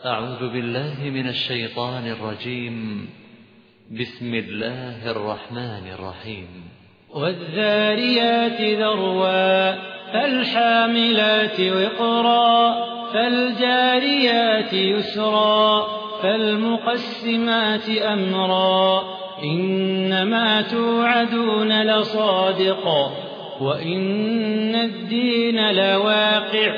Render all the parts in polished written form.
أعوذ بالله من الشيطان الرجيم. بسم الله الرحمن الرحيم. والذاريات ذروا فالحاملات وقرا فالجاريات يسرا فالمقسمات أمرا إنما توعدون لصادق وإن الدين لواقع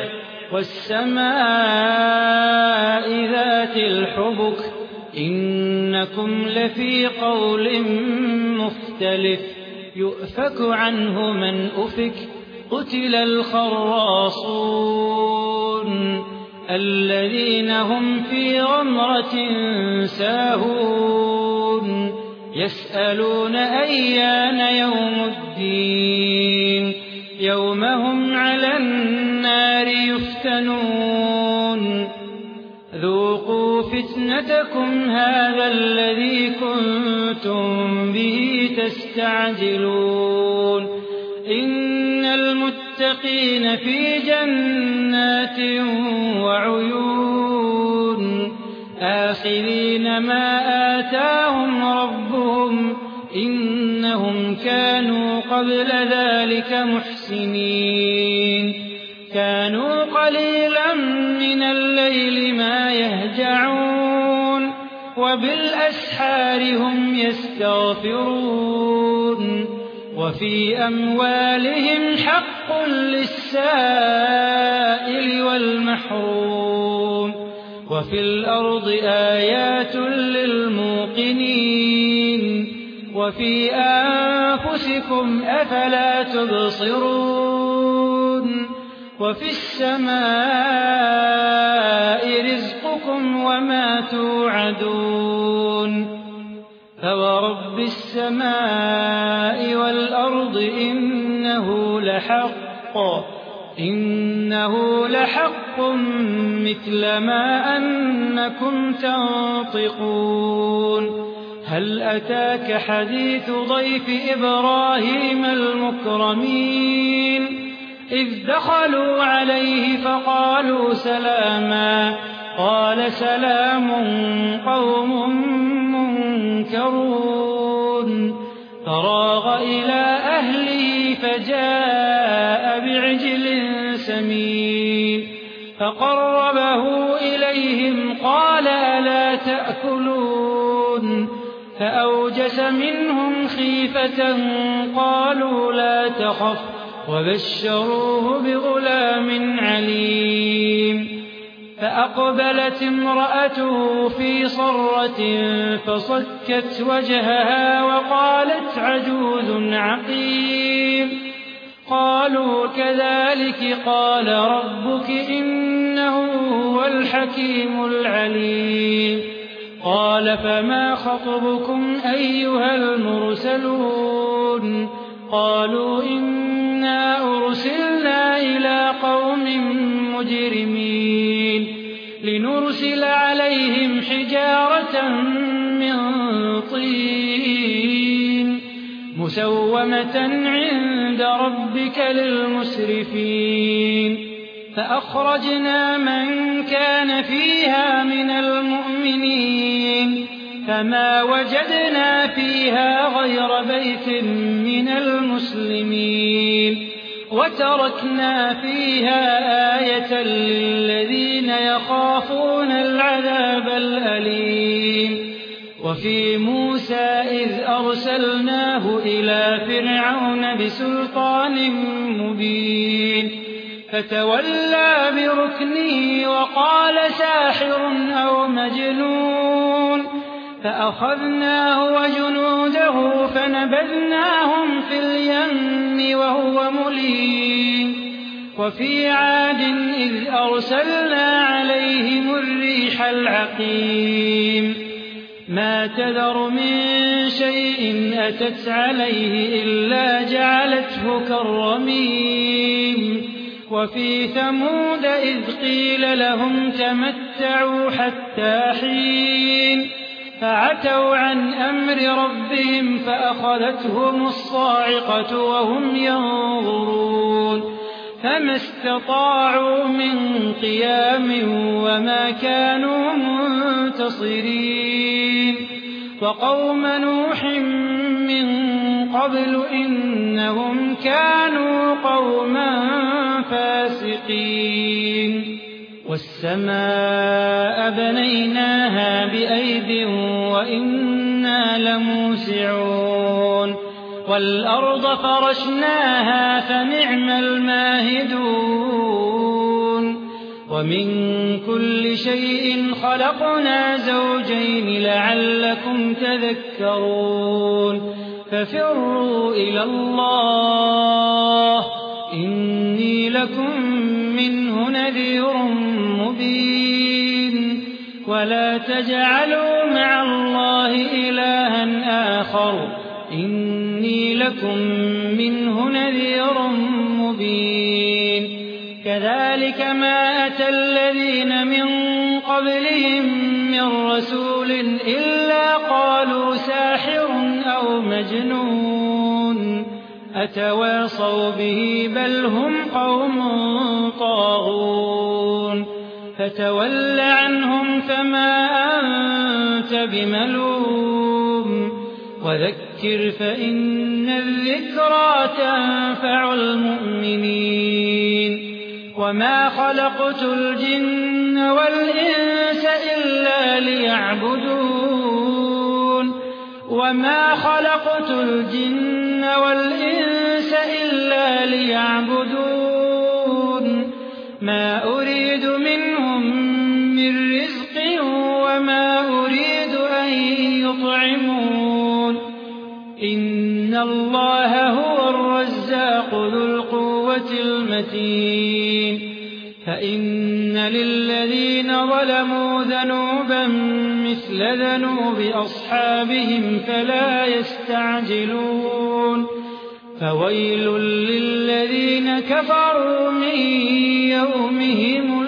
والسماء ذات الحبك إنكم لفي قول مختلف يؤفك عنه من أفك قتل الخراصون الذين هم في غمرة ساهون يسألون أيان يوم الدين يوم هم على النار يفتنون ذوقوا فتنتكم هذا الذي كنتم به تستعجلون إن المتقين في جنات وعيون آخذين ما آتاهم ربهم إنهم كانوا قبل ذلك محسنين كانوا قليلا من الليل ما يهجعون وبالأسحار هم يستغفرون وفي أموالهم حق للسائل والمحروم وفي الأرض آيات للموقنين وفي أنفسكم أفلا تبصرون وفي السماء رزقكم وما توعدون فورب السماء والأرض إنه لحق مثل ما أنكم تنطقون هل أتاك حديث ضيف إبراهيم المكرمين إذ دخلوا عليه فقالوا سلاما قال سلام قوم منكرون فراغ إلى أهله فجاء بعجل سمين فقربه إليهم قال ألا تأكلون فأوجس منهم خيفة قالوا لا تخف وبشروه بغلام عليم فأقبلت امرأته في صرة فصكت وجهها وقالت عجوز عقيم قالوا كذلك قال ربك إنه هو الحكيم العليم قال فما خطبكم أيها المرسلون قالوا إنا أرسلنا إلى قوم مجرمين لنرسل عليهم حجارة من طين مسومة عند ربك للمسرفين فأخرجنا من كان فيها من المؤمنين فما وجدنا فيها غير بيت من المسلمين وتركنا فيها آية للذين يخافون العذاب الأليم وفي موسى إذ أرسلناه إلى فرعون بسلطان مبين فتولى بركنه وقال ساحر أو مجنون فأخذناه وجنوده فنبذناهم في اليم وهو مليم وفي عاد إذ أرسلنا عليهم الريح العقيم ما تذر من شيء أتت عليه إلا جعلته كالرميم وفي ثمود إذ قيل لهم تمتعوا حتى حين فعتوا عن أمر ربهم فأخذتهم الصاعقة وهم ينظرون فما استطاعوا من قيام وما كانوا منتصرين وقوم نوح من قبل إنهم كانوا قوما فاسقين والسماء بنيناها بأيد وإنا لموسعون والأرض فرشناها فنعم الماهدون ومن كل شيء خلقنا زوجين لعلكم تذكرون ففروا إلى الله إني لكم منه نذير مبين ولا تجعلوا مع الله إلها آخر إني لكم منه نذير مبين كذلك ما أتى الذين من قبلهم من رسول إلا قالوا ساحر أو مجنون أتواصوا به بل هم قوم طاغون فتول عنهم فما أنت بملوم وذكر فإن الذكرى تنفع المؤمنين وما خلقت الجن والإنس إلا ليعبدون ما أريد منهم من رزق وما أريد أن يطعمون إن الله هو الرزاق ذو القوة المتين فإن للذين ظلموا ذنوبا مثل ذنوب أصحابهم فلا يستعجلون فويل للذين كفروا من يومهم